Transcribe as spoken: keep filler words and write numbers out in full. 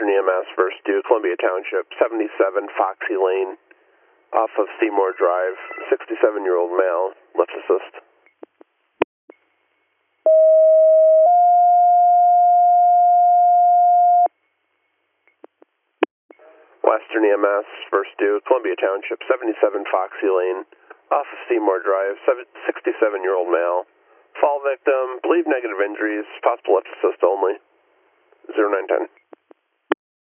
Western E M S, first due, Columbia Township, seventy-seven Foxy Lane, off of Seymour Drive, sixty-seven-year-old male, lift assist. Western E M S, first due, Columbia Township, seventy-seven Foxy Lane, off of Seymour Drive, sixty-seven-year-old male. Fall victim, believe negative injuries, possible lift assist only. zero nine ten.